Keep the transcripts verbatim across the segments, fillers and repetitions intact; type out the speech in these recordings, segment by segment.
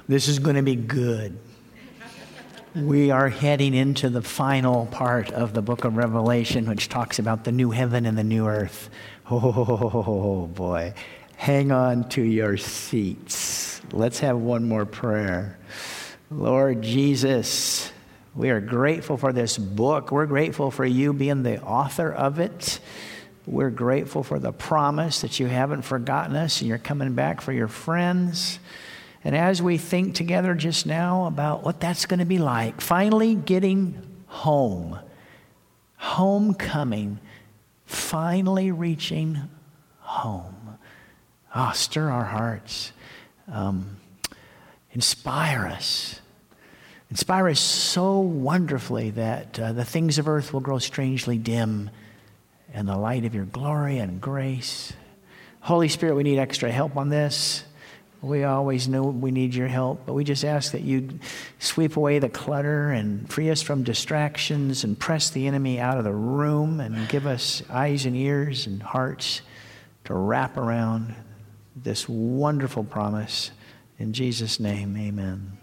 This is going to be good. We are heading into the final part of the book of Revelation, which talks about the new heaven and the new earth. Oh, boy. Hang on to your seats. Let's have one more prayer. Lord Jesus, we are grateful for this book. We're grateful for you being the author of it. We're grateful for the promise that you haven't forgotten us and you're coming back for your friends. And as we think together just now about what that's going to be like, finally getting home, homecoming, finally reaching home. Ah, oh, stir our hearts. Um, inspire us. Inspire us so wonderfully that uh, the things of earth will grow strangely dim in the light of your glory and grace. Holy Spirit, we need extra help on this. We always know we need your help, but we just ask that you sweep away the clutter and free us from distractions and press the enemy out of the room and give us eyes and ears and hearts to wrap around this wonderful promise. In Jesus' name, amen.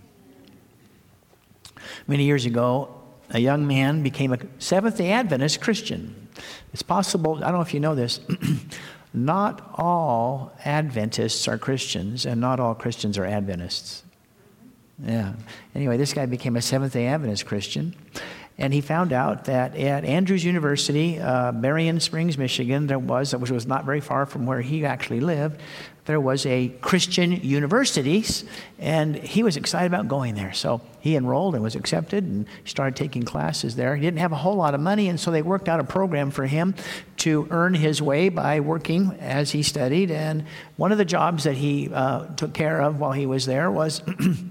Many years ago, a young man became a Seventh-day Adventist Christian. It's possible, I don't know if you know this, not all Adventists are Christians, and not all Christians are Adventists. Yeah. Anyway, this guy became a Seventh-day Adventist Christian, and he found out that at Andrews University, uh, Berrien Springs, Michigan, there was, which was not very far from where he actually lived, there was a Christian university, and he was excited about going there. So he enrolled and was accepted and started taking classes there. He didn't have a whole lot of money, and so they worked out a program for him to earn his way by working as he studied. And one of the jobs that he uh, took care of while he was there was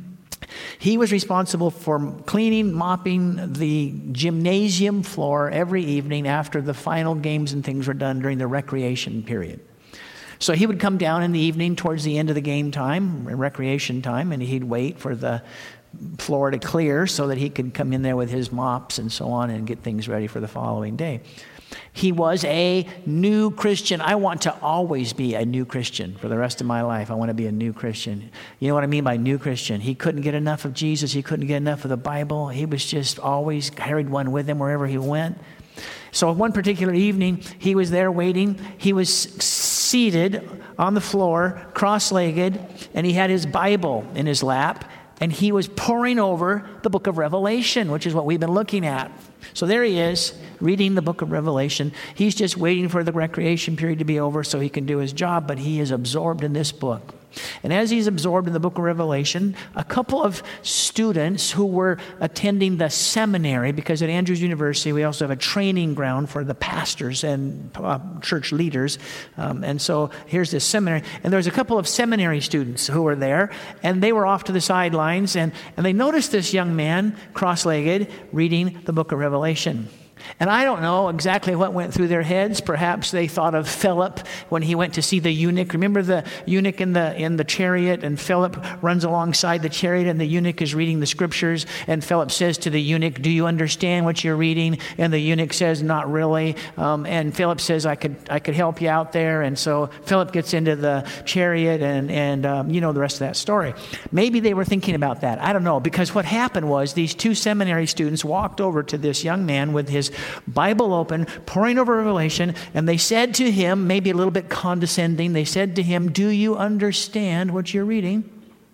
he was responsible for cleaning, mopping the gymnasium floor every evening after the final games and things were done during the recreation period. So he would come down in the evening towards the end of the game time, recreation time, and he'd wait for the floor to clear so that he could come in there with his mops and so on and get things ready for the following day. He was a new Christian. I want to always be a new Christian for the rest of my life. I want to be a new Christian. You know what I mean by new Christian? He couldn't get enough of Jesus. He couldn't get enough of the Bible. He was just always carried one with him wherever he went. So one particular evening, he was there waiting. He was seated on the floor, cross-legged, and he had his Bible in his lap, and he was poring over the book of Revelation, which is what we've been looking at. So there he is, reading the book of Revelation. He's just waiting for the recreation period to be over so he can do his job, but he is absorbed in this book. And as he's absorbed in the book of Revelation, a couple of students who were attending the seminary, because at Andrews University we also have a training ground for the pastors and uh, church leaders. Um, and so here's this seminary. And there's a couple of seminary students who were there, and they were off to the sidelines, and, and they noticed this young man, cross-legged, reading the book of Revelation. And I don't know exactly what went through their heads. Perhaps they thought of Philip when he went to see the eunuch. Remember the eunuch in the in the chariot, and Philip runs alongside the chariot, and the eunuch is reading the scriptures, and Philip says to the eunuch, "Do you understand what you're reading?" And the eunuch says, "Not really." Um, and Philip says, "I could I could help you out there." And so Philip gets into the chariot, and and um, you know the rest of that story. Maybe they were thinking about that. I don't know, because what happened was these two seminary students walked over to this young man with his Bible open, poring over Revelation, and they said to him, maybe a little bit condescending, they said to him, "Do you understand what you're reading?"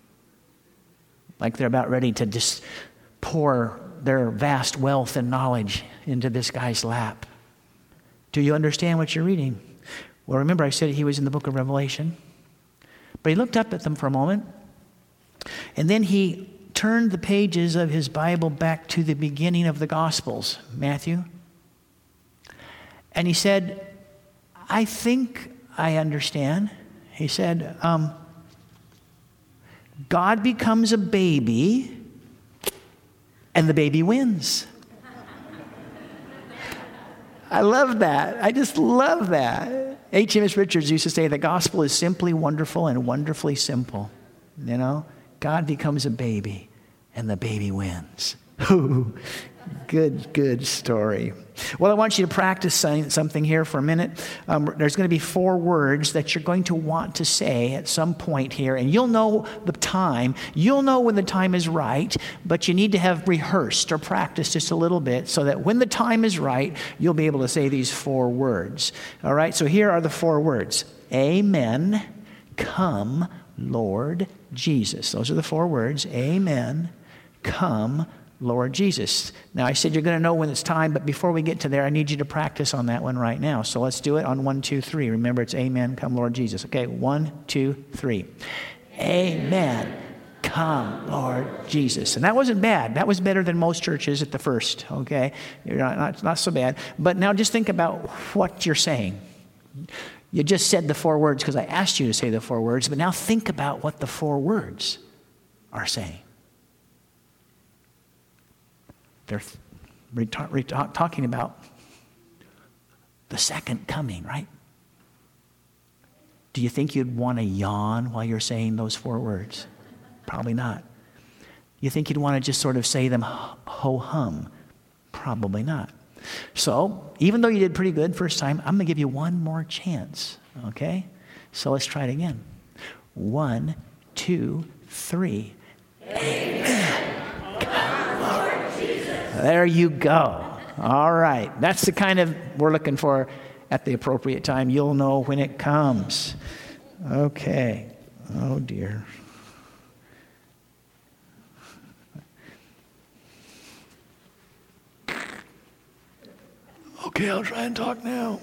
Like they're about ready to just pour their vast wealth and knowledge into this guy's lap. "Do you understand what you're reading?" Well, remember I said he was in the book of Revelation. But he looked up at them for a moment, and then he turned the pages of his Bible back to the beginning of the Gospels, Matthew. And he said, "I think I understand." He said, um, "God becomes a baby, and the baby wins." I love that. I just love that. H M S Richards used to say the gospel is simply wonderful and wonderfully simple. You know, God becomes a baby, and the baby wins. Ooh, good, good story. Well, I want you to practice saying something here for a minute. Um, there's going to be four words that you're going to want to say at some point here, and you'll know the time. You'll know when the time is right, but you need to have rehearsed or practiced just a little bit so that when the time is right, you'll be able to say these four words. All right, so here are the four words. Amen, come, Lord Jesus. Those are the four words. Amen, come, Lord Jesus. Now, I said you're going to know when it's time, but before we get to there, I need you to practice on that one right now. So let's do it on one, two, three. Remember, it's amen, come, Lord Jesus. Okay, one, two, three. Amen, come, Lord Jesus. And that wasn't bad. That was better than most churches at the first, okay? You're not, not, not so bad. But now just think about what you're saying. You just said the four words because I asked you to say the four words, but now think about what the four words are saying. They're re- re- talking about the second coming, right? Do you think you'd want to yawn while you're saying those four words? Probably not. You think you'd want to just sort of say them ho-hum? Probably not. So, even though you did pretty good first time, I'm going to give you one more chance, okay? So let's try it again. One, two, three. Amen. There you go. All right. That's the kind of we're looking for at the appropriate time. You'll know when it comes. Okay. Oh, dear. Okay, I'll try and talk now.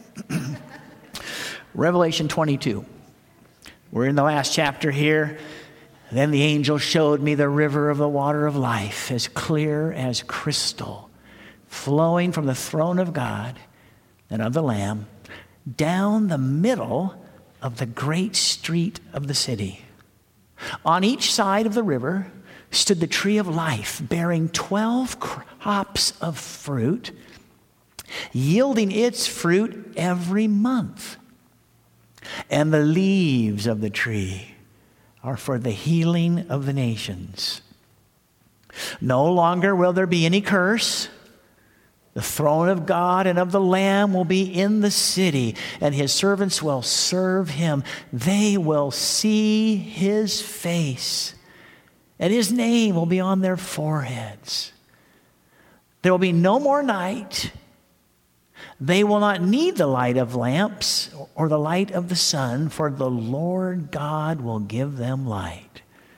Revelation twenty-two. We're in the last chapter here. Then the angel showed me the river of the water of life, as clear as crystal, flowing from the throne of God and of the Lamb, down the middle of the great street of the city. On each side of the river stood the tree of life, bearing twelve crops of fruit, yielding its fruit every month. And the leaves of the tree are for the healing of the nations. No longer will there be any curse. The throne of God and of the Lamb will be in the city, and his servants will serve him. They will see his face, and his name will be on their foreheads. There will be no more night. They will not need the light of lamps or the light of the sun, for the Lord God will give them light.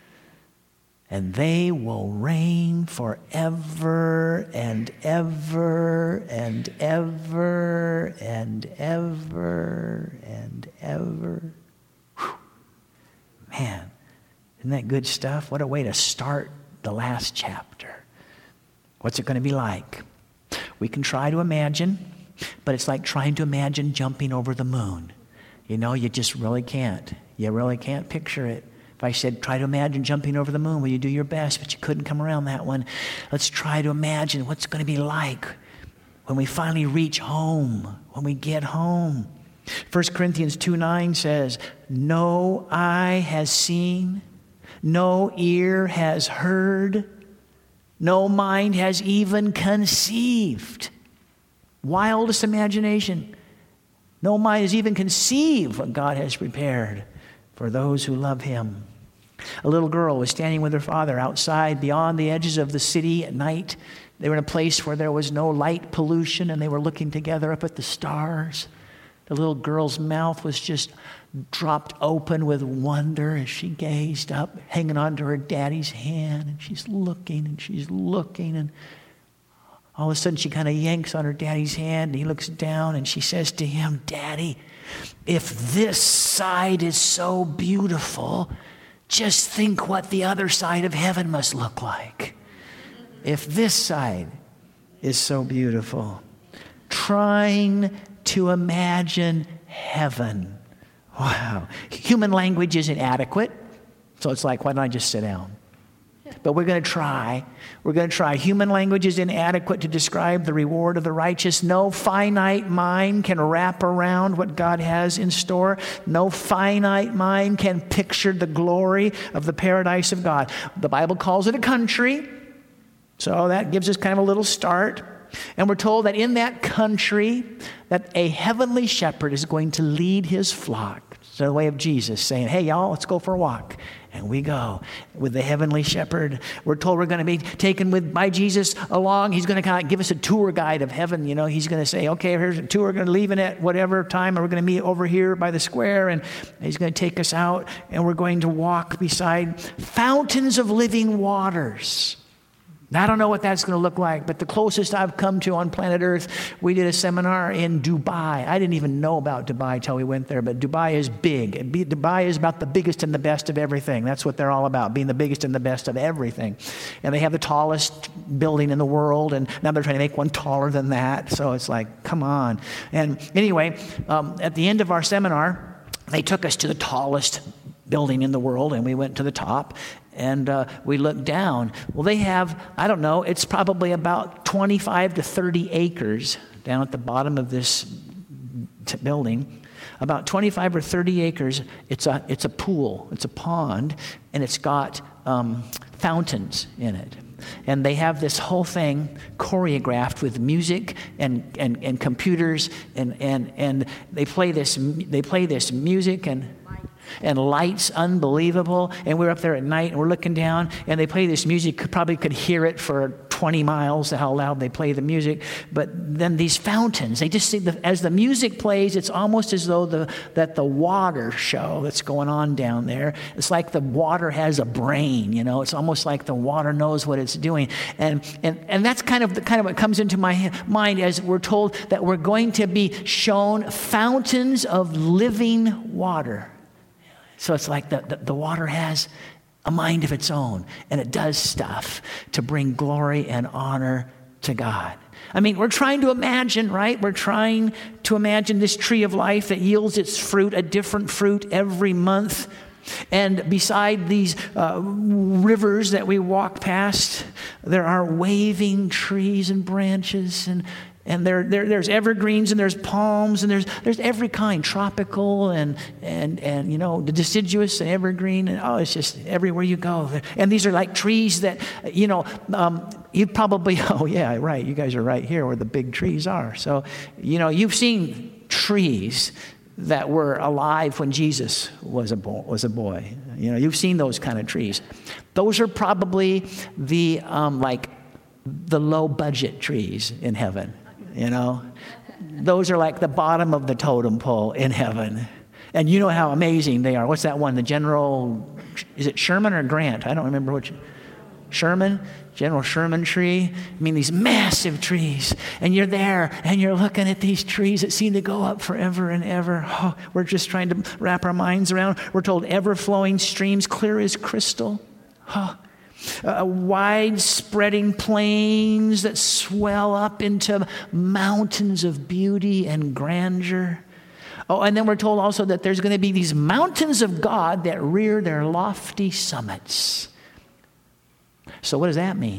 And they will reign forever and ever and ever and ever and ever. Whew. Man, isn't that good stuff? What a way to start the last chapter. What's it going to be like? We can try to imagine, but it's like trying to imagine jumping over the moon. You know, you just really can't. You really can't picture it. If I said, try to imagine jumping over the moon, well, you do your best, but you couldn't come around that one. Let's try to imagine what's going to be like when we finally reach home, when we get home. First Corinthians two nine says, no eye has seen, no ear has heard, no mind has even conceived. Wildest imagination. No mind has even conceived what God has prepared for those who love him. A little girl was standing with her father outside beyond the edges of the city at night. They were in a place where there was no light pollution, and they were looking together up at the stars. The little girl's mouth was just dropped open with wonder as she gazed up, hanging onto her daddy's hand, and she's looking and she's looking, and all of a sudden she kind of yanks on her daddy's hand, and he looks down and she says to him, Daddy, if this side is so beautiful, just think what the other side of heaven must look like. If this side is so beautiful. Trying to imagine heaven. Wow. Human language is inadequate, so it's like, why don't I just sit down? But we're going to try. We're going to try. Human language is inadequate to describe the reward of the righteous. No finite mind can wrap around what God has in store. No finite mind can picture the glory of the paradise of God. The Bible calls it a country. So that gives us kind of a little start. And we're told that in that country, that a heavenly shepherd is going to lead his flock. So the way of Jesus saying, hey, y'all, let's go for a walk. And we go with the heavenly shepherd. We're told we're going to be taken with by Jesus along. He's going to kind of give us a tour guide of heaven. You know, he's going to say, okay, here's a tour. We're going to leave it at whatever time. And we're going to meet over here by the square. And he's going to take us out. And we're going to walk beside fountains of living waters. Now, I don't know what that's going to look like, but the closest I've come to on planet Earth, we did a seminar in Dubai. I didn't even know about Dubai until we went there, but Dubai is big. And Dubai is about the biggest and the best of everything. That's what they're all about, being the biggest and the best of everything. And they have the tallest building in the world, and now they're trying to make one taller than that. So it's like, come on. And anyway, um, at the end of our seminar, they took us to the tallest building in the world, and we went to the top. And uh, we looked down. Well, they have, I don't know, it's probably about twenty-five to thirty acres down at the bottom of this t- building. About twenty-five or thirty acres. It's a, it's a pool. It's a pond. And it's got um, fountains in it. And they have this whole thing choreographed with music and, and, and computers. And, and, and they play this they play this music and... and lights, unbelievable. And we're up there at night and we're looking down and they play this music. Could, probably could hear it for twenty miles, how loud they play the music. But then these fountains, they just see, the, as the music plays, it's almost as though the that the water show that's going on down there, it's like the water has a brain, you know. It's almost like the water knows what it's doing. And and, and that's kind of, the, kind of what comes into my mind as we're told that we're going to be shown fountains of living water. So it's like the, the, the water has a mind of its own, and it does stuff to bring glory and honor to God. I mean, we're trying to imagine, right? We're trying to imagine this tree of life that yields its fruit, a different fruit every month. And beside these uh, rivers that we walk past, there are waving trees and branches, and And there, there, there's evergreens and there's palms and there's there's every kind, tropical and and and you know the deciduous and evergreen, and oh, it's just everywhere you go. And these are like trees that you know um, you probably oh yeah right you guys are right here where the big trees are. So you know you've seen trees that were alive when Jesus was a boy, was a boy. You know you've seen those kind of trees. Those are probably the um, like the low budget trees in heaven. You know, those are like the bottom of the totem pole in heaven. And you know how amazing they are. What's that one? The General, is it Sherman or Grant? I don't remember which. Sherman? General Sherman tree. I mean, these massive trees. And you're there and you're looking at these trees that seem to go up forever and ever. Oh, we're just trying to wrap our minds around. We're told ever-flowing streams, clear as crystal. Oh, Uh, wide-spreading plains that swell up into mountains of beauty and grandeur. Oh, and then we're told also that there's going to be these mountains of God that rear their lofty summits. So what does that mean?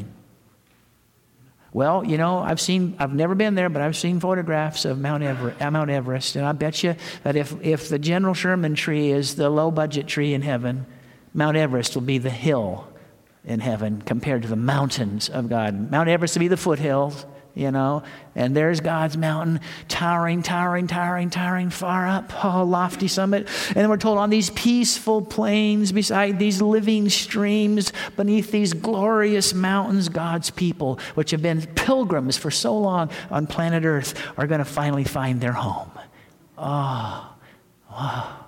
Well, you know, I've seen, I've never been there, but I've seen photographs of Mount Everest, uh, Mount Everest, and I bet you that if, if the General Sherman tree is the low-budget tree in heaven, Mount Everest will be the hill in heaven compared to the mountains of God. Mount Everest will be the foothills, you know, and there's God's mountain, towering, towering, towering, towering far up, oh, lofty summit. And then we're told on these peaceful plains beside these living streams, beneath these glorious mountains, God's people, which have been pilgrims for so long on planet Earth, are going to finally find their home. Oh, wow.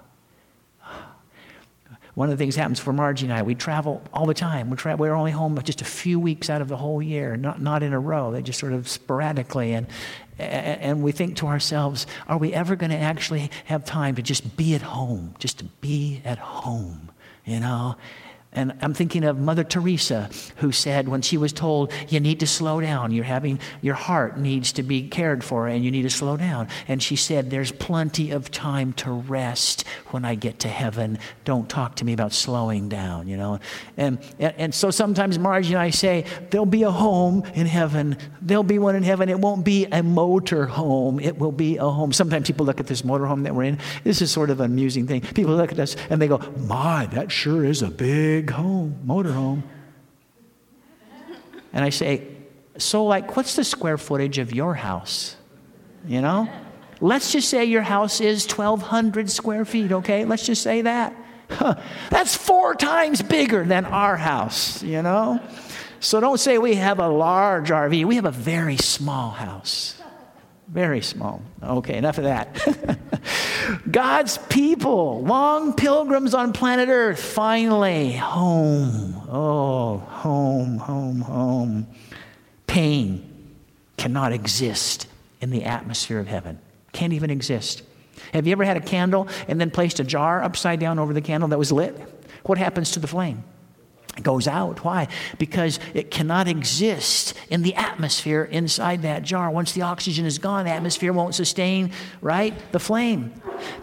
One of the things happens for Margie and I, we travel all the time. We're, tra- we're only home just a few weeks out of the whole year, not not in a row. They just sort of sporadically. And, and we think to ourselves, are we ever going to actually have time to just be at home, just to be at home, you know? And I'm thinking of Mother Teresa, who said when she was told, you need to slow down, you're having, your heart needs to be cared for and you need to slow down. And she said, there's plenty of time to rest when I get to heaven. Don't talk to me about slowing down, you know. And, and, and so sometimes Margie and I say, there'll be a home in heaven. There'll be one in heaven. It won't be a motor home. It will be a home. Sometimes people look at this motor home that we're in. This is sort of an amusing thing. People look at us and they go, my, that sure is a big home, motor home. And I say, so like, what's the square footage of your house? You know? Let's just say your house is twelve hundred square feet, okay? Let's just say that. Huh. That's four times bigger than our house, you know? So don't say we have a large R V. We have a very small house. Very small. Okay, enough of that. God's people, long pilgrims on planet Earth, finally home. Oh, home, home, home. Pain cannot exist in the atmosphere of heaven. Can't even exist. Have you ever had a candle and then placed a jar upside down over the candle that was lit? What happens to the flame? It goes out. Why? Because it cannot exist in the atmosphere inside that jar. Once the oxygen is gone, the atmosphere won't sustain, right, the flame.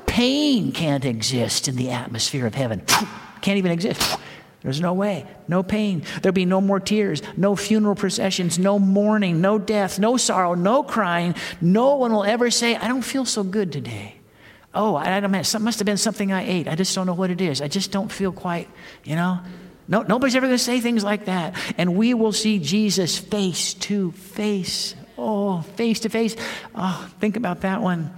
Pain can't exist in the atmosphere of heaven. Can't even exist. There's no way. No pain. There'll be no more tears, no funeral processions, no mourning, no death, no sorrow, no crying. No one will ever say, I don't feel so good today. Oh, I don't know, it must have been something I ate. I just don't know what it is. I just don't feel quite, you know. No, nobody's ever going to say things like that. And we will see Jesus face to face. Oh, face to face. Oh, think about that one.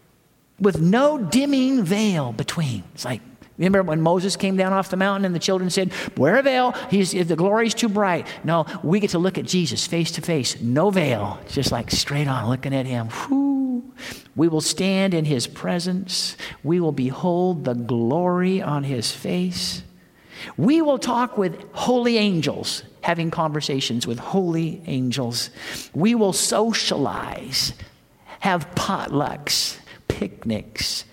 With no dimming veil between. It's like, remember when Moses came down off the mountain and the children said, wear a veil, He's, the glory's too bright. No, we get to look at Jesus face to face. No veil. Just like straight on looking at him. Whew. We will stand in his presence. We will behold the glory on his face. We will talk with holy angels, having conversations with holy angels. We will socialize, have potlucks, picnics,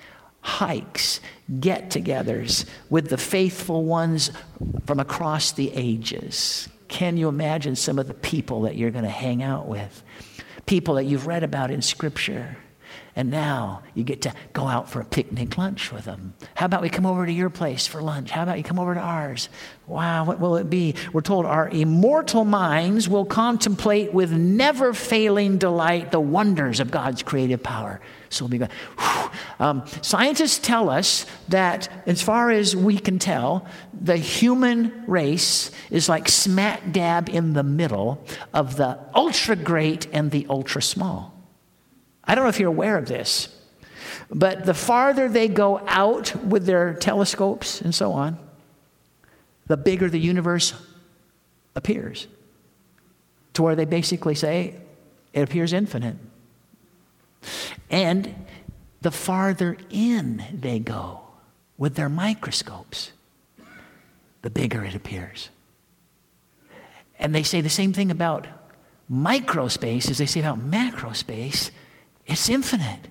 hikes, get-togethers with the faithful ones from across the ages. Can you imagine some of the people that you're going to hang out with? People that you've read about in Scripture. And now you get to go out for a picnic lunch with them. How about we come over to your place for lunch? How about you come over to ours? Wow, what will it be? We're told our immortal minds will contemplate with never failing delight the wonders of God's creative power. So we'll be going, um, scientists tell us that as far as we can tell, the human race is like smack dab in the middle of the ultra great and the ultra small. I don't know if you're aware of this, but the farther they go out with their telescopes and so on, the bigger the universe appears. To where they basically say it appears infinite. And the farther in they go with their microscopes, the bigger it appears. And they say the same thing about microspace as they say about macrospace. It's infinite.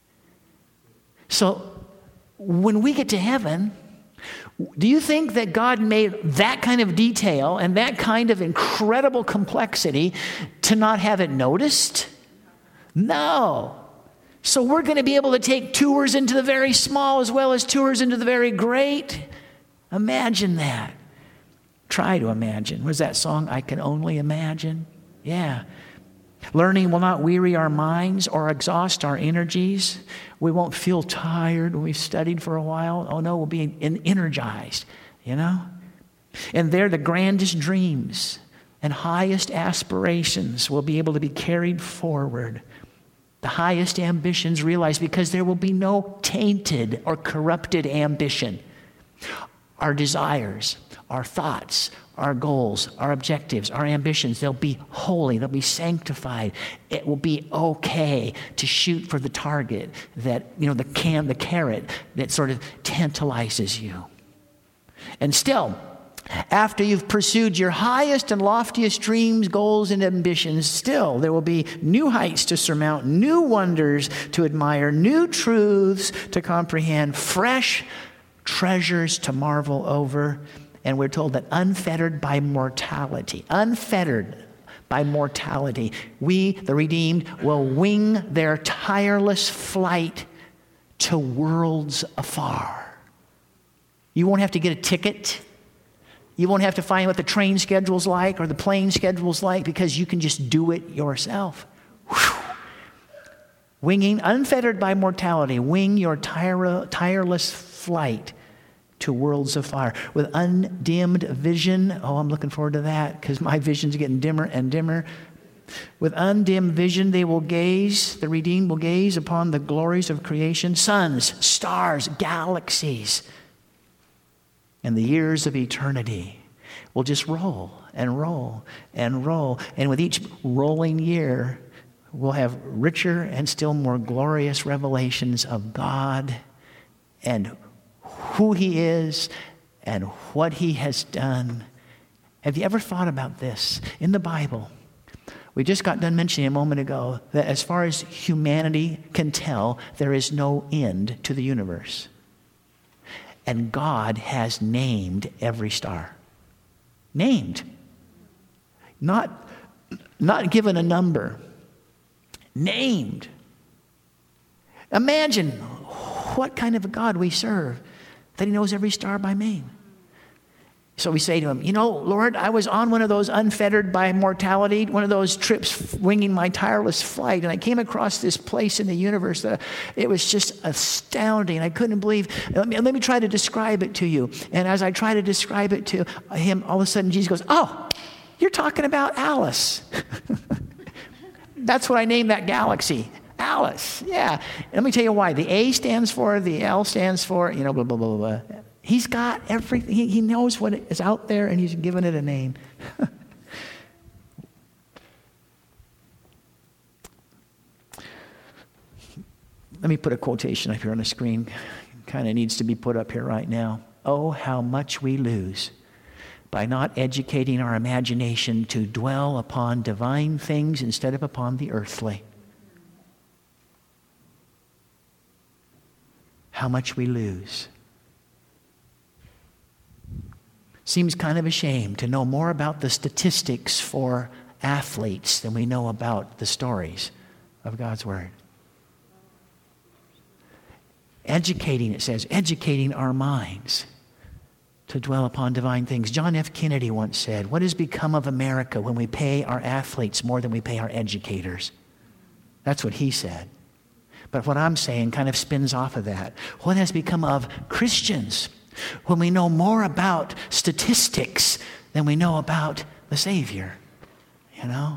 So when we get to heaven, do you think that God made that kind of detail and that kind of incredible complexity to not have it noticed? No. So we're going to be able to take tours into the very small as well as tours into the very great. Imagine that. Try to imagine. What is that song? I Can Only Imagine. Yeah. Learning will not weary our minds or exhaust our energies. We won't feel tired when we've studied for a while. Oh no, we'll be energized, you know? And there the grandest dreams and highest aspirations will be able to be carried forward. The highest ambitions realized because there will be no tainted or corrupted ambition. Our desires, our thoughts, our goals, our objectives, our ambitions, they'll be holy, they'll be sanctified. It will be okay to shoot for the target that, you know, the can, the carrot that sort of tantalizes you. And still, after you've pursued your highest and loftiest dreams, goals, and ambitions, still there will be new heights to surmount, new wonders to admire, new truths to comprehend, fresh treasures to marvel over. And we're told that unfettered by mortality, unfettered by mortality, we, the redeemed, will wing their tireless flight to worlds afar. You won't have to get a ticket. You won't have to find what the train schedule's like or the plane schedule's like because you can just do it yourself. Whew. Winging, unfettered by mortality, wing your tire, tireless flight to worlds of fire. With undimmed vision, oh, I'm looking forward to that because my vision's getting dimmer and dimmer. With undimmed vision, they will gaze, the redeemed will gaze upon the glories of creation, suns, stars, galaxies. And the years of eternity will just roll and roll and roll. And with each rolling year, we'll have richer and still more glorious revelations of God and who he is and what he has done. Have you ever thought about this? In the Bible, we just got done mentioning a moment ago that as far as humanity can tell, there is no end to the universe. And God has named every star. Named. Not, not given a number. Named. Imagine what kind of a God we serve, that he knows every star by name. So we say to him, you know, Lord, I was on one of those unfettered by mortality, one of those trips winging my tireless flight, and I came across this place in the universe that it was just astounding. I couldn't believe. Let me, let me try to describe it to you. And as I try to describe it to him, all of a sudden Jesus goes, oh, you're talking about Alice. That's what I named that galaxy. Alice, yeah. And let me tell you why. The A stands for, the L stands for, you know, blah, blah, blah, blah. He's got everything. He, he knows what is out there, and he's given it a name. Let me put a quotation up here on the screen. Kind of needs to be put up here right now. Oh, how much we lose by not educating our imagination to dwell upon divine things instead of upon the earthly. How much we lose. Seems kind of a shame to know more about the statistics for athletes than we know about the stories of God's Word. Educating, it says, educating our minds to dwell upon divine things. John F. Kennedy once said, what has become of America when we pay our athletes more than we pay our educators? That's what he said. But what I'm saying kind of spins off of that. What has become of Christians when we know more about statistics than we know about the Savior? You know?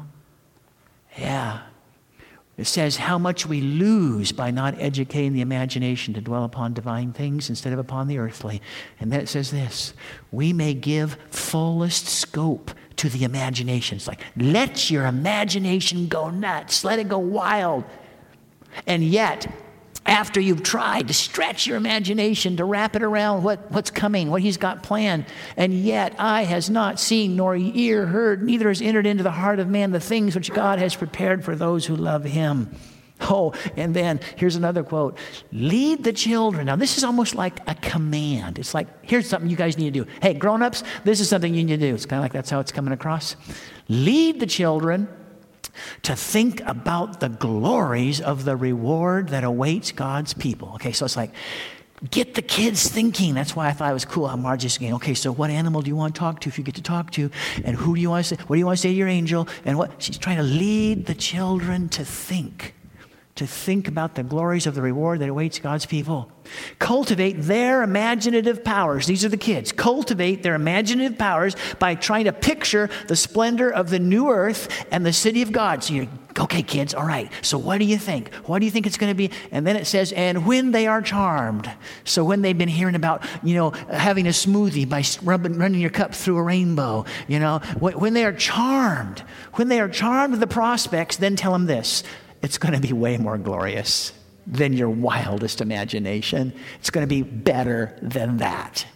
Yeah. It says how much we lose by not educating the imagination to dwell upon divine things instead of upon the earthly. And then it says this, we may give fullest scope to the imagination. It's like, let your imagination go nuts. Let it go wild. And yet, after you've tried to stretch your imagination to wrap it around what, what's coming, what he's got planned, and yet eye has not seen, nor ear heard, neither has entered into the heart of man the things which God has prepared for those who love him. Oh, and then here's another quote. Lead the children. Now, this is almost like a command. It's like, here's something you guys need to do. Hey, grown-ups, this is something you need to do. It's kind of like that's how it's coming across. Lead the children to think about the glories of the reward that awaits God's people. Okay, so it's like, get the kids thinking. That's why I thought it was cool how Margie's saying, okay, so what animal do you want to talk to if you get to talk to? And who do you want to say? What do you want to say to your angel? And what? She's trying to lead the children to think. To think about the glories of the reward that awaits God's people. Cultivate their imaginative powers. These are the kids. Cultivate their imaginative powers by trying to picture the splendor of the new earth and the city of God. So you're, okay, kids, all right. So what do you think? What do you think it's going to be? And then it says, and when they are charmed. So when they've been hearing about, you know, having a smoothie by rubbing, running your cup through a rainbow, you know, when they are charmed, when they are charmed with the prospects, then tell them this. It's going to be way more glorious than your wildest imagination. It's going to be better than that.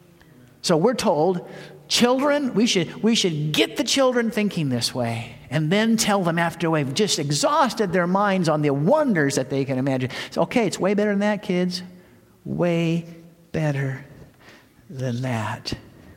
So we're told, children, we should, we should get the children thinking this way and then tell them after we've just exhausted their minds on the wonders that they can imagine. So, okay, it's way better than that, kids. Way better than that.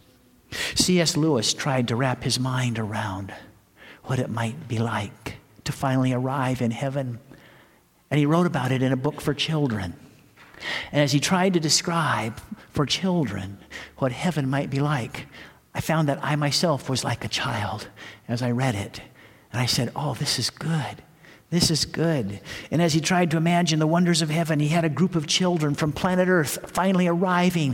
C S Lewis tried to wrap his mind around what it might be like to finally arrive in heaven. And he wrote about it in a book for children. And as he tried to describe for children what heaven might be like, I found that I myself was like a child as I read it. And I said, oh, this is good. This is good. And as he tried to imagine the wonders of heaven, he had a group of children from planet Earth finally arriving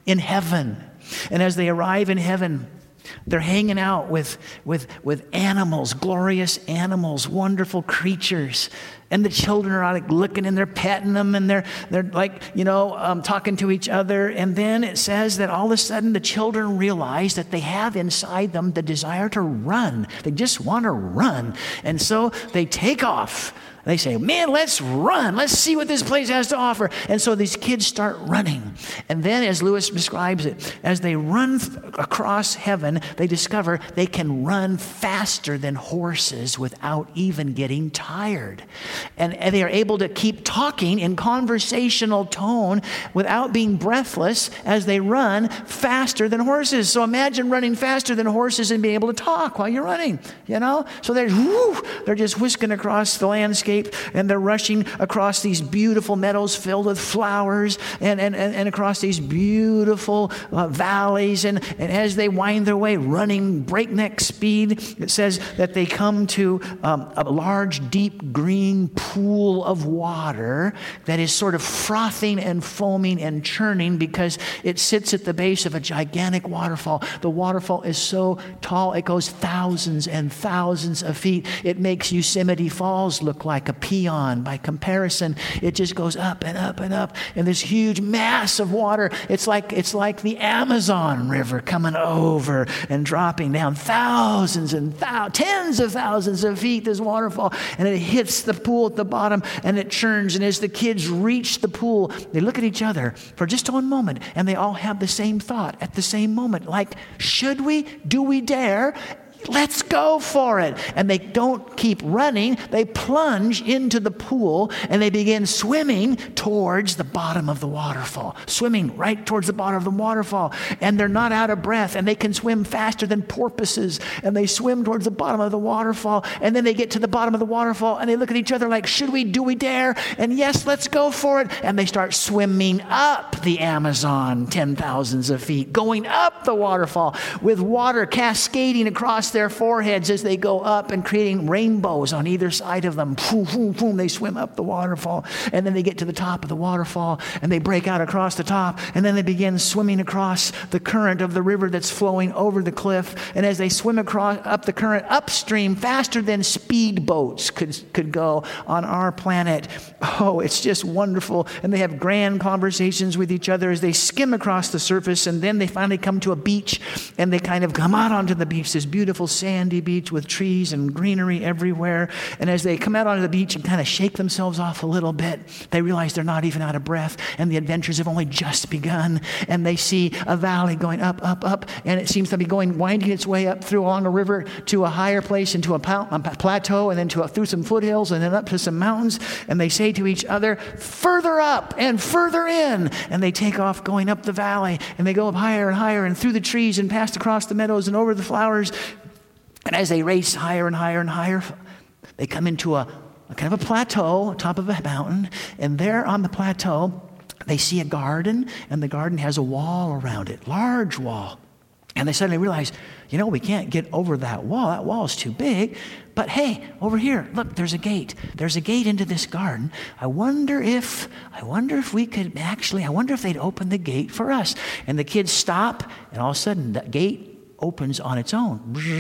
in heaven. And as they arrive in heaven, they're hanging out with, with, with animals, glorious animals, wonderful creatures. And the children are like looking and they're petting them and they're, they're like, you know, um, talking to each other. And then it says that all of a sudden the children realize that they have inside them the desire to run. They just want to run. And so they take off. They say, man, let's run. Let's see what this place has to offer. And so these kids start running. And then, as Lewis describes it, as they run th- across heaven, they discover they can run faster than horses without even getting tired. And, and they are able to keep talking in conversational tone without being breathless as they run faster than horses. So imagine running faster than horses and being able to talk while you're running, you know? So they're, whoo, they're just whisking across the landscape. And they're rushing across these beautiful meadows filled with flowers and, and, and, and across these beautiful uh, valleys. And, and as they wind their way, running breakneck speed, it says that they come to um, a large, deep, green pool of water that is sort of frothing and foaming and churning because it sits at the base of a gigantic waterfall. The waterfall is so tall, it goes thousands and thousands of feet. It makes Yosemite Falls look like a peon. By comparison, it just goes up and up and up, and this huge mass of water. It's like it's like the Amazon River coming over and dropping down thousands and thou- tens of thousands of feet. This waterfall, and it hits the pool at the bottom, and it churns. And as the kids reach the pool, they look at each other for just one moment, and they all have the same thought at the same moment, like, should we? Do we dare? Let's go for it. And they don't keep running. They plunge into the pool and they begin swimming towards the bottom of the waterfall. Swimming right towards the bottom of the waterfall. And they're not out of breath and they can swim faster than porpoises. And they swim towards the bottom of the waterfall. And then they get to the bottom of the waterfall and they look at each other like, should we? Do we dare? And yes, let's go for it. And they start swimming up the Amazon, ten thousands of feet, going up the waterfall with water cascading across their foreheads as they go up and creating rainbows on either side of them. Boom, boom, boom, they swim up the waterfall. And then they get to the top of the waterfall and they break out across the top. And then they begin swimming across the current of the river that's flowing over the cliff. And as they swim across up the current upstream faster than speedboats could, could go on our planet. Oh, it's just wonderful. And they have grand conversations with each other as they skim across the surface. And then they finally come to a beach and they kind of come out onto the beach, this beautiful sandy beach with trees and greenery everywhere. And as they come out onto the beach and kind of shake themselves off a little bit, they realize they're not even out of breath and the adventures have only just begun. And they see a valley going up, up, up, and it seems to be going, winding its way up through along a river to a higher place, into a, pal- a plateau, and then to a, through some foothills, and then up to some mountains. And they say to each other, further up and further in. And they take off going up the valley, and they go up higher and higher and through the trees and past across the meadows and over the flowers. And as they race higher and higher and higher, they come into a, a kind of a plateau, top of a mountain. And there on the plateau, they see a garden, and the garden has a wall around it, large wall. And they suddenly realize, you know, we can't get over that wall. That wall is too big. But hey, over here, look, there's a gate. There's a gate into this garden. I wonder if, I wonder if we could actually, I wonder if they'd open the gate for us. And the kids stop, and all of a sudden, that gate opens on its own.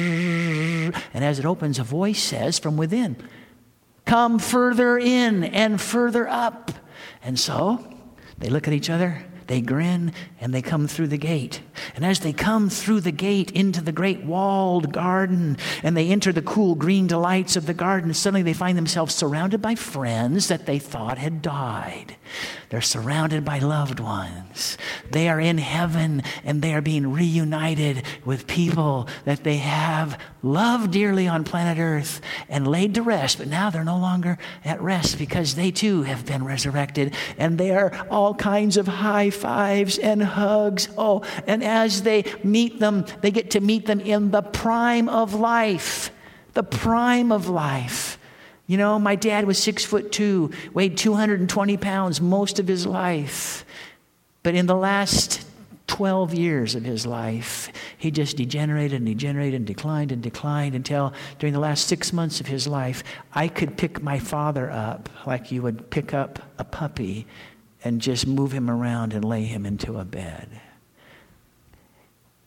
And as it opens, a voice says from within, come further in and further up. And so they look at each other, they grin, and they come through the gate. And as they come through the gate into the great walled garden, and they enter the cool green delights of the garden, suddenly they find themselves surrounded by friends that they thought had died. They're surrounded by loved ones. They are in heaven, and they are being reunited with people that they have loved dearly on planet Earth and laid to rest. But now they're no longer at rest because they too have been resurrected. And they are all kinds of high fives and hugs. Oh, and as they meet them, they get to meet them in the prime of life. The prime of life. You know, my dad was six foot two, weighed two hundred twenty pounds most of his life. But in the last twelve years of his life, he just degenerated and degenerated and declined and declined until during the last six months of his life, I could pick my father up like you would pick up a puppy and just move him around and lay him into a bed.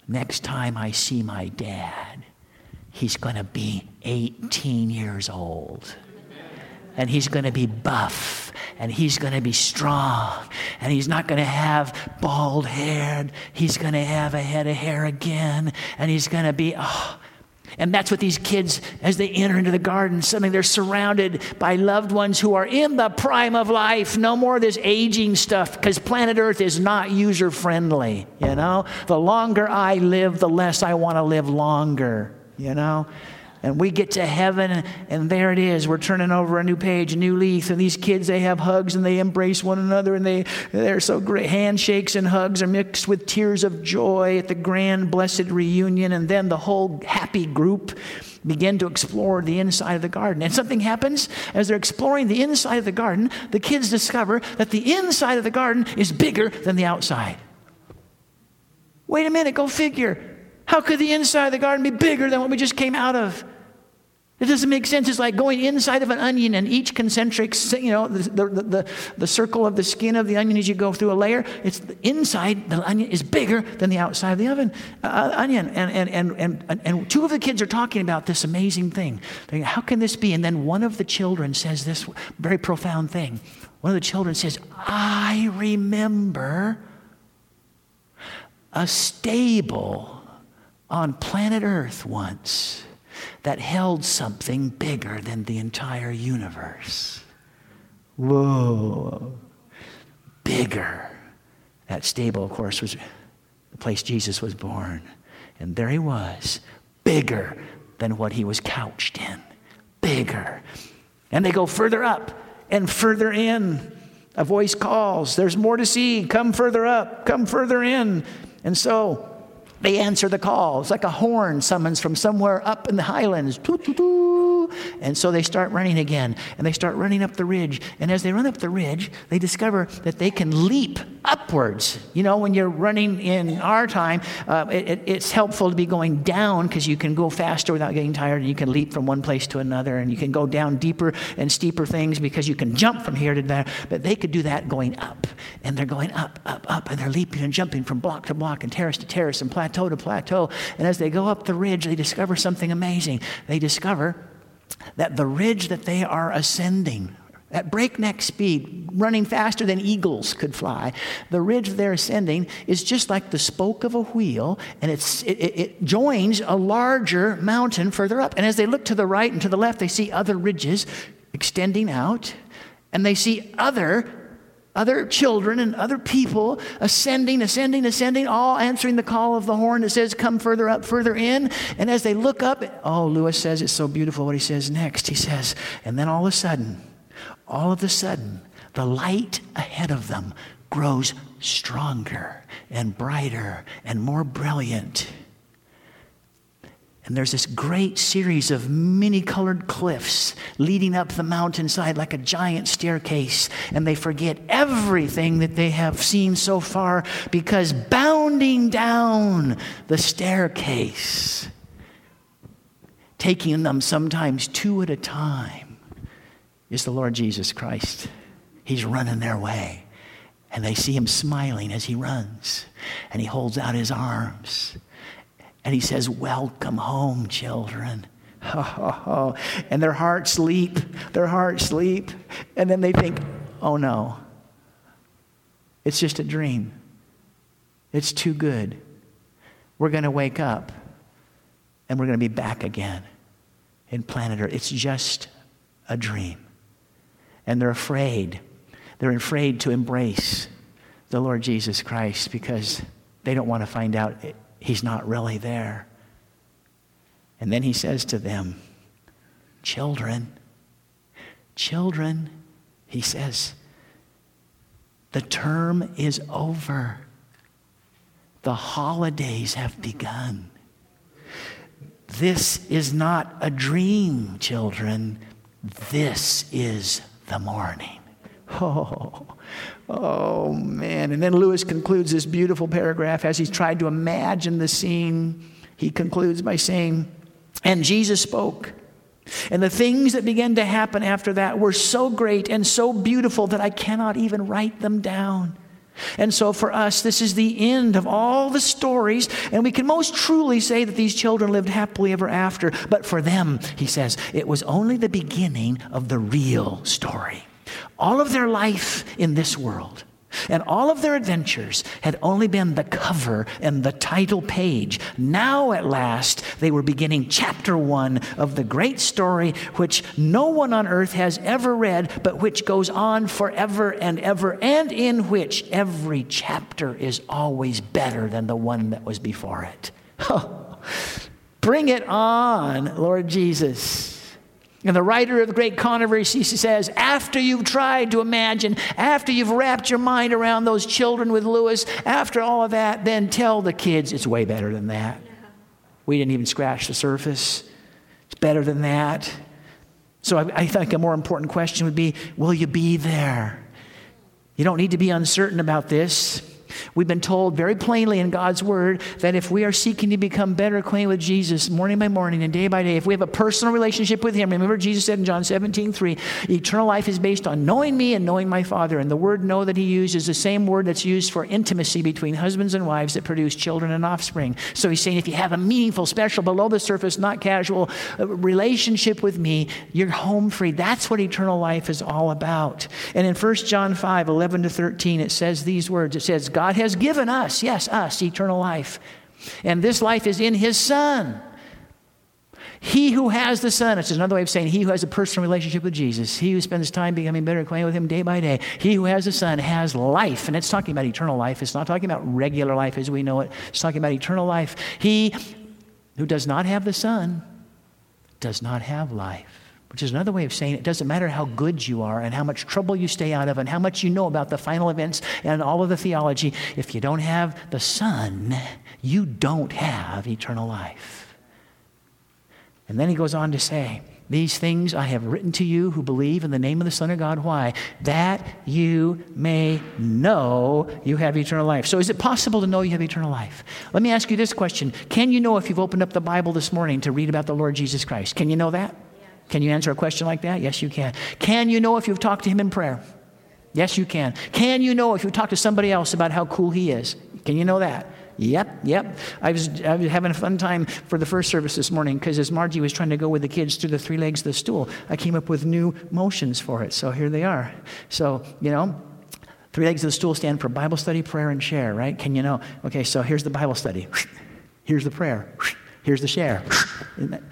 next time I see my dad, he's going to be eighteen years old. And he's going to be buff. And he's going to be strong. And he's not going to have bald hair. He's going to have a head of hair again. And he's going to be, oh. And that's what these kids, as they enter into the garden, suddenly they're surrounded by loved ones who are in the prime of life. No more of this aging stuff, because planet Earth is not user-friendly, you know? The longer I live, the less I want to live longer, you know? And we get to heaven, and there it is. We're turning over a new page, a new leaf. And these kids, they have hugs, and they embrace one another, and they, they're so great. Handshakes and hugs are mixed with tears of joy at the grand, blessed reunion. And then the whole happy group begin to explore the inside of the garden. And something happens as they're exploring the inside of the garden. The kids discover that the inside of the garden is bigger than the outside. Wait a minute, go figure. How could the inside of the garden be bigger than what we just came out of? It doesn't make sense. It's like going inside of an onion, and each concentric, you know, the, the, the, the circle of the skin of the onion as you go through a layer, it's the inside, the onion is bigger than the outside of the oven, uh, onion. And, and, and, and, and two of the kids are talking about this amazing thing. They're, how can this be? And then one of the children says this very profound thing. One of the children says, I remember a stable on planet Earth once that held something bigger than the entire universe. Whoa. Bigger. That stable, of course, was the place Jesus was born. And there he was, bigger than what he was couched in. Bigger. And they go further up and further in. A voice calls, there's more to see. Come further up. Come further in. And so they answer the call. It's like a horn summons from somewhere up in the highlands. Toot, toot, toot. And so they start running again. And they start running up the ridge. And as they run up the ridge, they discover that they can leap upwards. You know, when you're running in our time, uh, it, it, it's helpful to be going down because you can go faster without getting tired. And you can leap from one place to another. And you can go down deeper and steeper things because you can jump from here to there. But they could do that going up. And they're going up, up, up. And they're leaping and jumping from block to block and terrace to terrace and plateau to plateau. And as they go up the ridge, they discover something amazing. They discover that the ridge that they are ascending at breakneck speed, running faster than eagles could fly, the ridge they're ascending is just like the spoke of a wheel, and it's, it, it joins a larger mountain further up. And as they look to the right and to the left, they see other ridges extending out, and they see other Other children and other people ascending, ascending, ascending, all answering the call of the horn that says, come further up, further in. And as they look up, oh, Lewis says it's so beautiful what he says next. He says, and then all of a sudden, all of a sudden, the light ahead of them grows stronger and brighter and more brilliant. And there's this great series of many-colored cliffs leading up the mountainside like a giant staircase. And they forget everything that they have seen so far because bounding down the staircase, taking them sometimes two at a time, is the Lord Jesus Christ. He's running their way. And they see him smiling as he runs. And he holds out his arms. And he says, welcome home, children. And their hearts leap. Their hearts leap. And then they think, oh no. It's just a dream. It's too good. We're going to wake up. And we're going to be back again in planet Earth. It's just a dream. And they're afraid. They're afraid to embrace the Lord Jesus Christ because they don't want to find out it, he's not really there. And then he says to them, children, children, he says, the term is over. The holidays have begun. This is not a dream, children. This is the morning. Oh, oh man. And then Lewis concludes this beautiful paragraph as he's tried to imagine the scene. He concludes by saying, and Jesus spoke. And the things that began to happen after that were so great and so beautiful that I cannot even write them down. And so for us, this is the end of all the stories, and we can most truly say that these children lived happily ever after. But for them, he says, it was only the beginning of the real story. All of their life in this world and all of their adventures had only been the cover and the title page. Now at last, they were beginning chapter one of the great story which no one on earth has ever read, but which goes on forever and ever, and in which every chapter is always better than the one that was before it. Oh, bring it on, Lord Jesus. And the writer of the Great Controversy says, after you've tried to imagine, after you've wrapped your mind around those children with Lewis, after all of that, then tell the kids it's way better than that. Yeah. We didn't even scratch the surface. It's better than that. So I, I think a more important question would be, will you be there? You don't need to be uncertain about this. We've been told very plainly in God's word that if we are seeking to become better acquainted with Jesus morning by morning and day by day, if we have a personal relationship with him, remember Jesus said in John seventeen three, eternal life is based on knowing me and knowing my Father. And the word know that he used is the same word that's used for intimacy between husbands and wives that produce children and offspring. So he's saying if you have a meaningful, special, below the surface, not casual uh, relationship with me, you're home free. That's what eternal life is all about. And in First John five eleven to thirteen, it says these words. It says, God has given us, yes, us, eternal life. And this life is in his Son. He who has the Son, it's another way of saying he who has a personal relationship with Jesus, he who spends time becoming better acquainted with him day by day, he who has the Son has life. And it's talking about eternal life. It's not talking about regular life as we know it. It's talking about eternal life. He who does not have the Son does not have life. Which is another way of saying it doesn't matter how good you are and how much trouble you stay out of and how much you know about the final events and all of the theology. If you don't have the Son, you don't have eternal life. And then he goes on to say, these things I have written to you who believe in the name of the Son of God. Why? That you may know you have eternal life. So is it possible to know you have eternal life? Let me ask you this question. Can you know if you've opened up the Bible this morning to read about the Lord Jesus Christ? Can you know that? Can you answer a question like that? Yes, you can. Can you know if you've talked to him in prayer? Yes, you can. Can you know if you've talked to somebody else about how cool he is? Can you know that? Yep, yep. I was, I was having a fun time for the first service this morning because as Margie was trying to go with the kids through the three legs of the stool, I came up with new motions for it. So here they are. So, you know, three legs of the stool stand for Bible study, prayer, and share, right? Can you know? Okay, so here's the Bible study. Here's the prayer. Here's the share. Isn't that?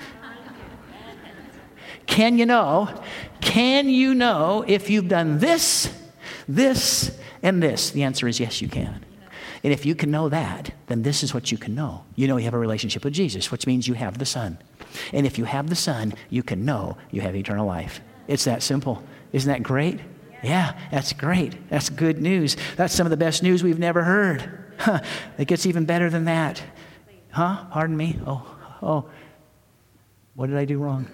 Can you know, can you know if you've done this, this, and this? The answer is yes, you can. And if you can know that, then this is what you can know. You know you have a relationship with Jesus, which means you have the Son. And if you have the Son, you can know you have eternal life. It's that simple. Isn't that great? Yeah, that's great. That's good news. That's some of the best news we've never heard. Huh, it gets even better than that. Huh? Pardon me? Oh, oh. What did I do wrong?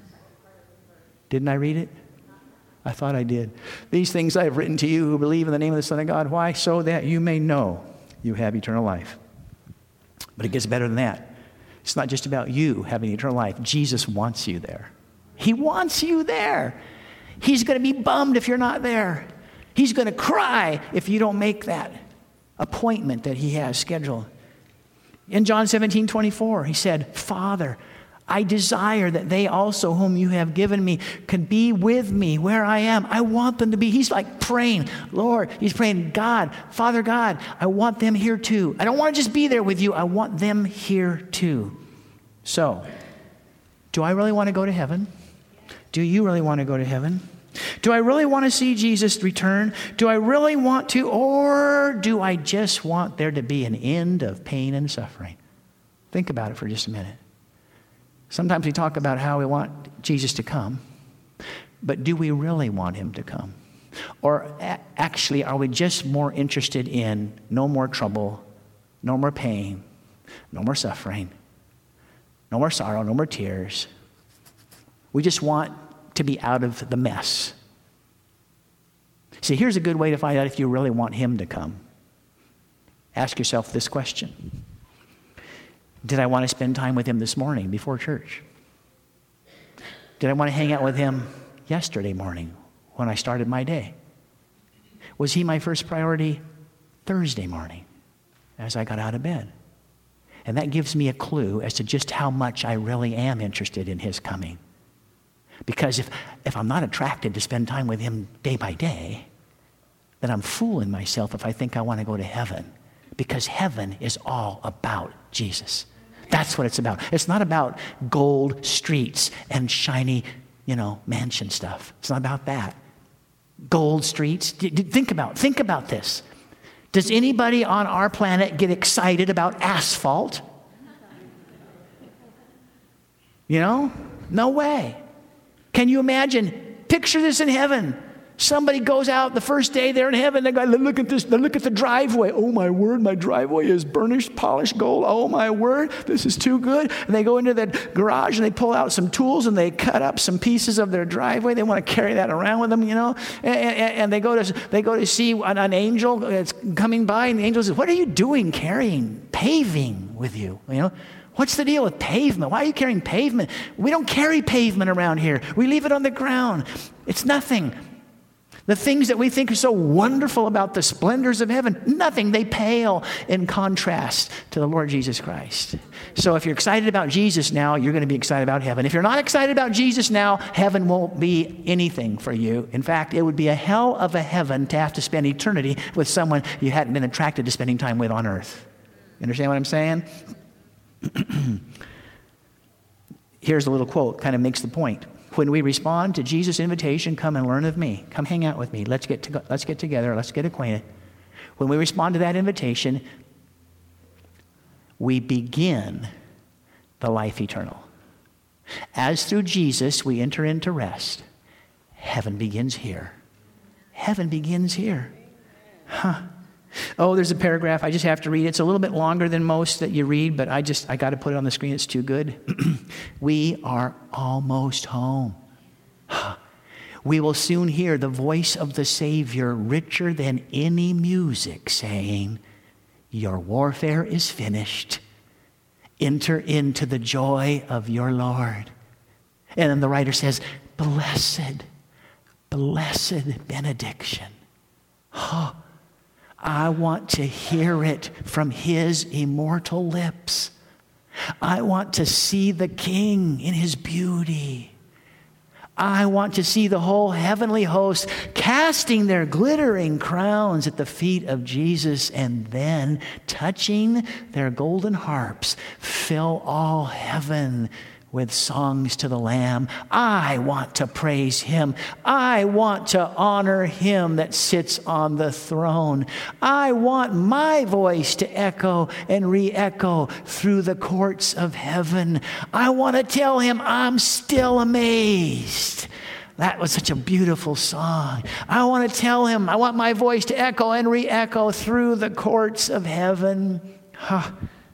Didn't I read it? I thought I did. These things I have written to you who believe in the name of the Son of God. Why? So that you may know you have eternal life. But it gets better than that. It's not just about you having eternal life. Jesus wants you there. He wants you there. He's going to be bummed if you're not there. He's going to cry if you don't make that appointment that he has scheduled. In John seventeen twenty-four, he said, Father, I desire that they also whom you have given me could be with me where I am. I want them to be. He's like praying, Lord, he's praying, God, Father God, I want them here too. I don't want to just be there with you. I want them here too. So, do I really want to go to heaven? Do you really want to go to heaven? Do I really want to see Jesus return? Do I really want to, or do I just want there to be an end of pain and suffering? Think about it for just a minute. Sometimes we talk about how we want Jesus to come, but do we really want him to come? Or a- actually, are we just more interested in no more trouble, no more pain, no more suffering, no more sorrow, no more tears? We just want to be out of the mess. See, here's a good way to find out if you really want him to come. Ask yourself this question. Did I want to spend time with him this morning before church? Did I want to hang out with him yesterday morning when I started my day? Was he my first priority Thursday morning as I got out of bed. And that gives me a clue as to just how much I really am interested in his coming. Because if, if I'm not attracted to spend time with him day by day, then I'm fooling myself if I think I want to go to heaven. Because heaven is all about Jesus. That's what it's about. It's not about gold streets and shiny, you know, mansion stuff. It's not about that. Gold streets. Think about, think about this. Does anybody on our planet get excited about asphalt? You know? No way. Can you imagine? Picture this in heaven. Somebody goes out the first day they're in heaven. They go, look at this. They look at the driveway. Oh my word, my driveway is burnished, polished gold. Oh my word, this is too good. And they go into the garage and they pull out some tools and they cut up some pieces of their driveway. They want to carry that around with them, you know. And, and, and they go to they go to see an, an angel that's coming by, and the angel says, "What are you doing carrying paving with you?" You know. What's the deal with pavement? Why are you carrying pavement? We don't carry pavement around here. We leave it on the ground. It's nothing. The things that we think are so wonderful about the splendors of heaven, nothing. They pale in contrast to the Lord Jesus Christ. So if you're excited about Jesus now, you're going to be excited about heaven. If you're not excited about Jesus now, heaven won't be anything for you. In fact, it would be a hell of a heaven to have to spend eternity with someone you hadn't been attracted to spending time with on earth. You understand what I'm saying? Here's a little quote, kind of makes the point. When we respond to Jesus' invitation, come and learn of me. Come hang out with me. Let's get to, let's get together. Let's get acquainted. When we respond to that invitation, we begin the life eternal. As through Jesus we enter into rest, heaven begins here. Heaven begins here. Huh. Oh, there's a paragraph. I just have to read. It's a little bit longer than most that you read, but I just, I got to put it on the screen. It's too good. We are almost home. We will soon hear the voice of the Savior richer than any music saying, your warfare is finished. Enter into the joy of your Lord. And then the writer says, blessed, blessed benediction. Oh, I want to hear it from his immortal lips. I want to see the King in his beauty. I want to see the whole heavenly host casting their glittering crowns at the feet of Jesus, and then touching their golden harps, fill all heaven with songs to the Lamb. I want to praise him. I want to honor him that sits on the throne. I want my voice to echo and re-echo through the courts of heaven. I want to tell him I'm still amazed. That was such a beautiful song. I want to tell him, I want my voice to echo and re-echo through the courts of heaven. Huh.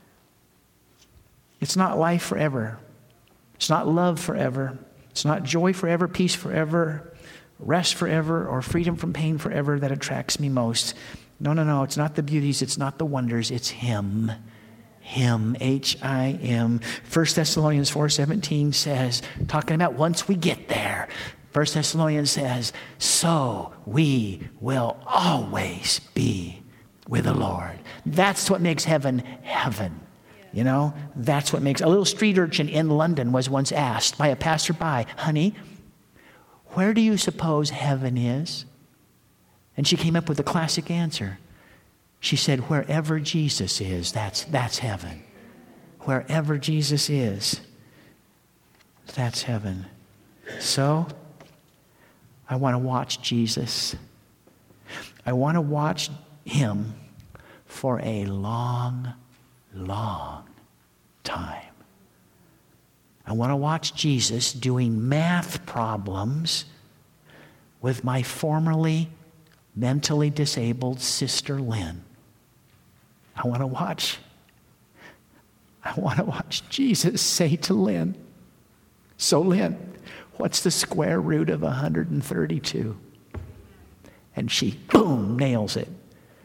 It's not life forever. It's not love forever. It's not joy forever, peace forever, rest forever, or freedom from pain forever that attracts me most. No, no, no. It's not the beauties. It's not the wonders. It's him. Him. H I M. First Thessalonians four seventeen says, talking about once we get there, First Thessalonians says, so we will always be with the Lord. That's what makes heaven heaven. You know, that's what makes... A little street urchin in London was once asked by a passerby, honey, where do you suppose heaven is? And she came up with a classic answer. She said, wherever Jesus is, that's, that's heaven. Wherever Jesus is, that's heaven. So, I want to watch Jesus. I want to watch him for a long, long time. I want to watch Jesus doing math problems with my formerly mentally disabled sister Lynn. I want to watch, I want to watch Jesus say to Lynn, so Lynn, what's the square root of one hundred thirty-two? And she, boom, nails it.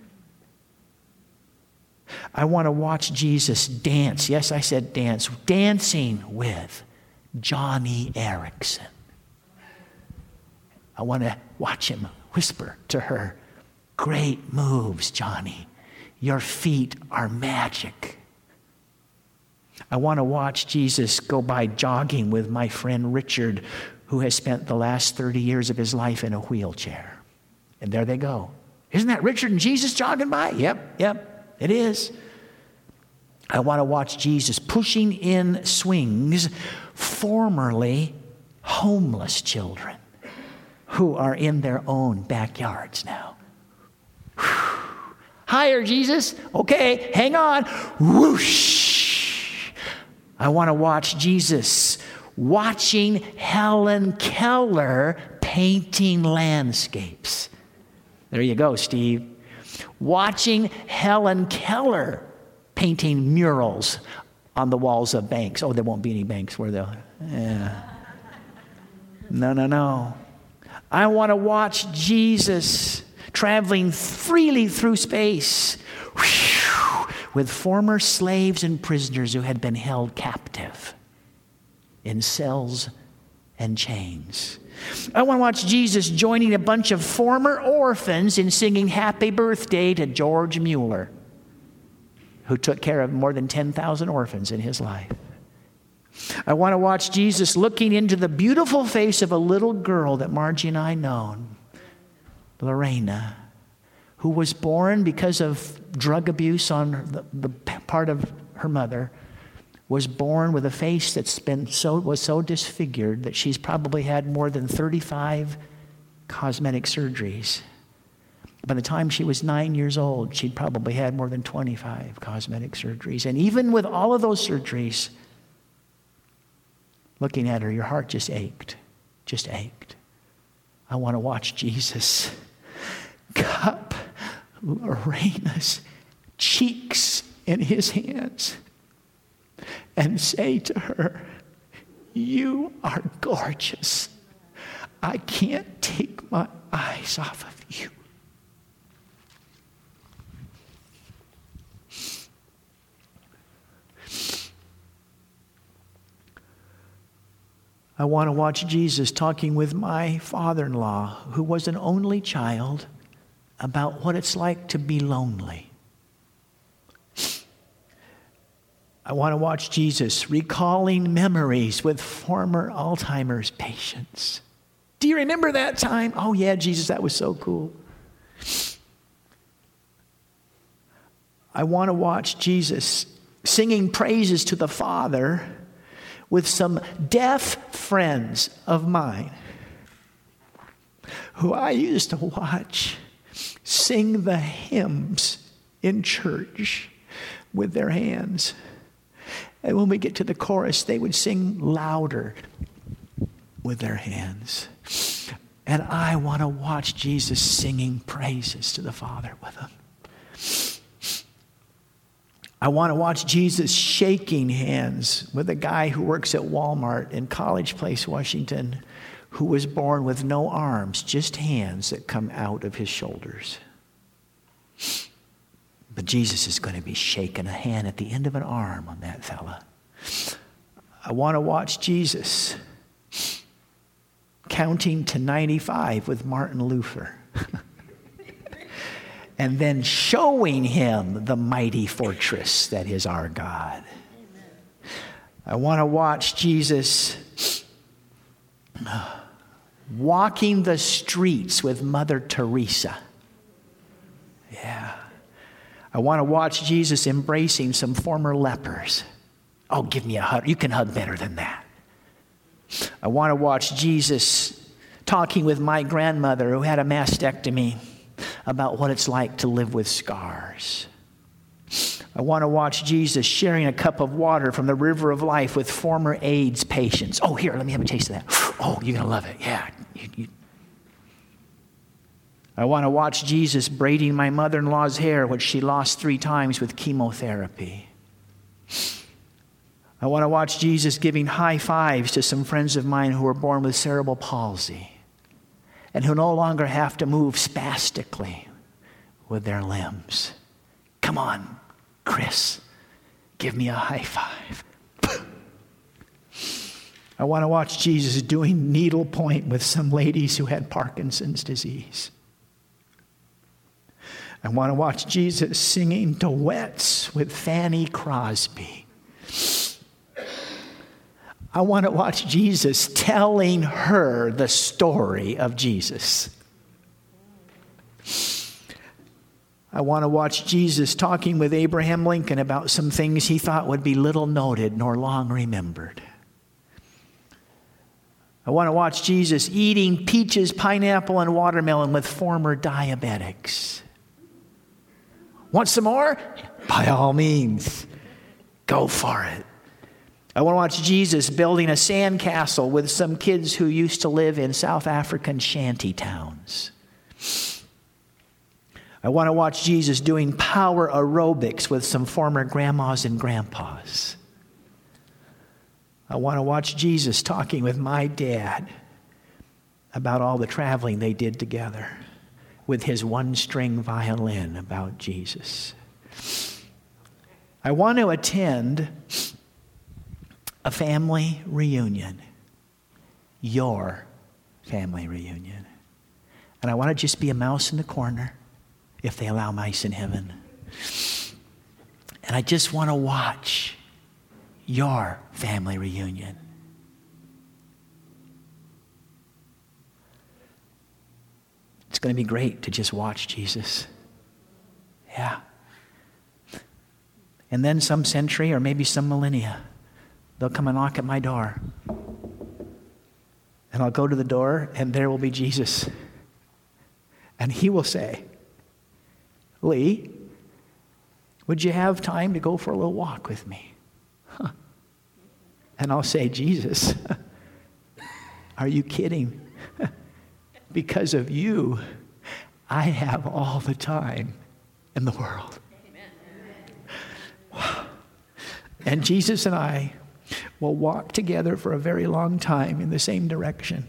I want to watch Jesus dance. Yes, I said dance. Dancing with Johnny Erickson. I want to watch him whisper to her, great moves, Johnny. Your feet are magic. I want to watch Jesus go by jogging with my friend Richard, who has spent the last thirty years of his life in a wheelchair. And there they go. Isn't that Richard and Jesus jogging by? Yep, yep, it is. I want to watch Jesus pushing in swings formerly homeless children who are in their own backyards now. Whew. Higher, Jesus. Okay, hang on. Whoosh. I want to watch Jesus watching Helen Keller painting landscapes. There you go, Steve. Watching Helen Keller painting murals on the walls of banks. Oh, there won't be any banks where they'll... Yeah. No, no, no. I want to watch Jesus traveling freely through space whew, with former slaves and prisoners who had been held captive in cells and chains. I want to watch Jesus joining a bunch of former orphans in singing Happy Birthday to George Mueller, who took care of more than ten thousand orphans in his life. I want to watch Jesus looking into the beautiful face of a little girl that Margie and I know, Lorena, who was born because of drug abuse on the, the part of her mother, was born with a face that's been so was so disfigured that she's probably had more than thirty-five cosmetic surgeries. By the time she was nine years old, she'd probably had more than twenty-five cosmetic surgeries. And even with all of those surgeries, looking at her, your heart just ached, just ached. I want to watch Jesus cup Lorena's cheeks in his hands and say to her, "You are gorgeous. I can't take my eyes off of you." I want to watch Jesus talking with my father-in-law, who was an only child, about what it's like to be lonely. I want to watch Jesus recalling memories with former Alzheimer's patients. Do you remember that time? Oh yeah, Jesus, that was so cool. I want to watch Jesus singing praises to the Father with some deaf friends of mine who I used to watch sing the hymns in church with their hands. And when we get to the chorus, they would sing louder with their hands. And I want to watch Jesus singing praises to the Father with them. I want to watch Jesus shaking hands with a guy who works at Walmart in College Place, Washington, who was born with no arms, just hands that come out of his shoulders. But Jesus is going to be shaking a hand at the end of an arm on that fella. I want to watch Jesus counting to ninety-five with Martin Luther. And then showing him the mighty fortress that is our God. Amen. I want to watch Jesus walking the streets with Mother Teresa. Yeah. I want to watch Jesus embracing some former lepers. Oh, give me a hug. You can hug better than that. I want to watch Jesus talking with my grandmother who had a mastectomy about what it's like to live with scars. I want to watch Jesus sharing a cup of water from the river of life with former AIDS patients. Oh, here, let me have a taste of that. Oh, you're going to love it. Yeah. You, you. I want to watch Jesus braiding my mother-in-law's hair, which she lost three times with chemotherapy. I want to watch Jesus giving high fives to some friends of mine who were born with cerebral palsy and who no longer have to move spastically with their limbs. Come on, Chris, give me a high five. I want to watch Jesus doing needlepoint with some ladies who had Parkinson's disease. I want to watch Jesus singing duets with Fanny Crosby. I want to watch Jesus telling her the story of Jesus. I want to watch Jesus talking with Abraham Lincoln about some things he thought would be little noted nor long remembered. I want to watch Jesus eating peaches, pineapple, and watermelon with former diabetics. Want some more? By all means, go for it. I want to watch Jesus building a sandcastle with some kids who used to live in South African shanty towns. I want to watch Jesus doing power aerobics with some former grandmas and grandpas. I want to watch Jesus talking with my dad about all the traveling they did together with his one-string violin about Jesus. I want to attend a family reunion, your family reunion. And I want to just be a mouse in the corner, if they allow mice in heaven. And I just want to watch your family reunion. It's going to be great to just watch Jesus. Yeah. And then some century or maybe some millennia, they'll come and knock at my door. And I'll go to the door and there will be Jesus. And he will say, Lee, would you have time to go for a little walk with me? Huh. And I'll say, Jesus, are you kidding? Because of you, I have all the time in the world. Wow. And Jesus and I will walk together for a very long time in the same direction.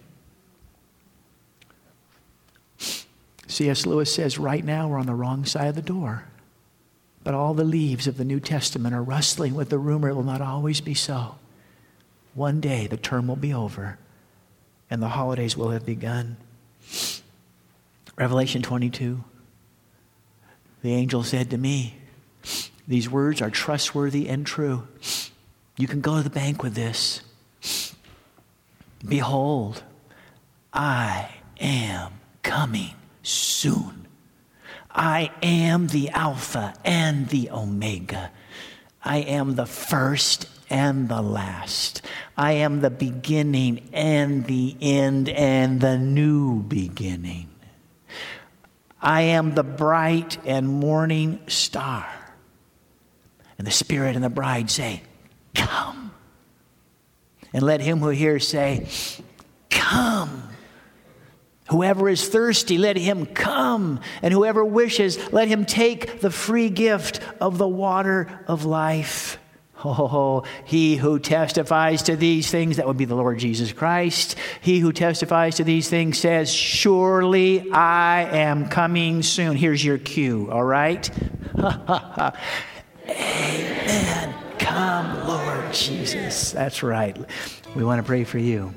C S Lewis says, right now we're on the wrong side of the door. But all the leaves of the New Testament are rustling with the rumor it will not always be so. One day the term will be over and the holidays will have begun. Revelation twenty-two. The angel said to me, these words are trustworthy and true. You can go to the bank with this. Behold, I am coming soon. I am the Alpha and the Omega. I am the first and the last. I am the beginning and the end and the new beginning. I am the bright and morning star. And the Spirit and the bride say, come. And let him who hears say, come. Whoever is thirsty, let him come. And whoever wishes, let him take the free gift of the water of life. Oh, he who testifies to these things, that would be the Lord Jesus Christ. He who testifies to these things says, surely I am coming soon. Here's your cue, all right? Amen. Come, Lord Jesus. That's right. We want to pray for you.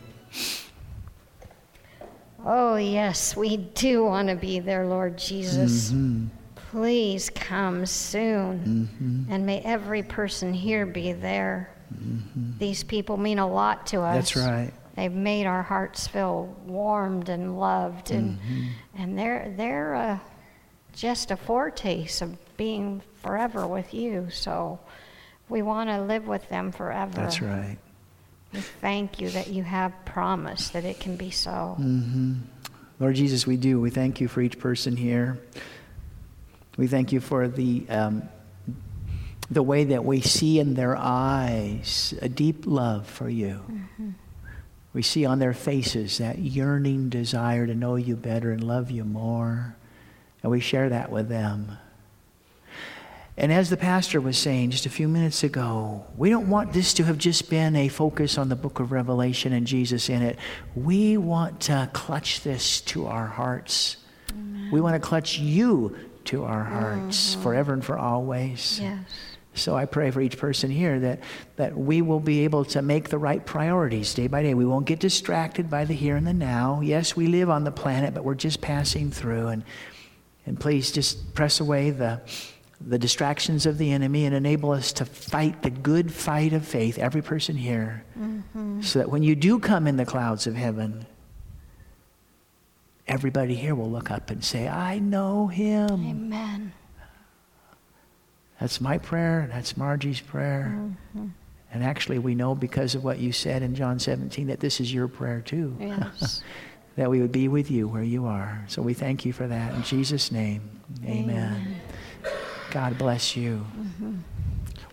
Oh, yes, we do want to be there, Lord Jesus. Mm-hmm. Please come soon. Mm-hmm. And may every person here be there. Mm-hmm. These people mean a lot to us. That's right. They've made our hearts feel warmed and loved. And Mm-hmm. and they're, they're uh, just a foretaste of being forever with you. So we want to live with them forever. That's right. We thank you that you have promised that it can be so. Mm-hmm. Lord Jesus, we do. We thank you for each person here. We thank you for the um, the way that we see in their eyes a deep love for you. Mm-hmm. We see on their faces that yearning desire to know you better and love you more. And we share that with them. And as the pastor was saying just a few minutes ago, we don't want this to have just been a focus on the book of Revelation and Jesus in it. We want to clutch this to our hearts. Amen. We want to clutch you to our hearts Mm-hmm. forever and for always. Yes. So I pray for each person here that, that we will be able to make the right priorities day by day. We won't get distracted by the here and the now. Yes, we live on the planet, but we're just passing through. And And please just press away the, the distractions of the enemy and enable us to fight the good fight of faith, every person here, mm-hmm. so that when you do come in the clouds of heaven, everybody here will look up and say, I know him. Amen. That's my prayer. That's Margie's prayer. Mm-hmm. And actually, we know because of what you said in John seventeen that this is your prayer too. Yes. That we would be with you where you are. So we thank you for that. In Jesus' name, amen. Amen. God bless you. Mm-hmm.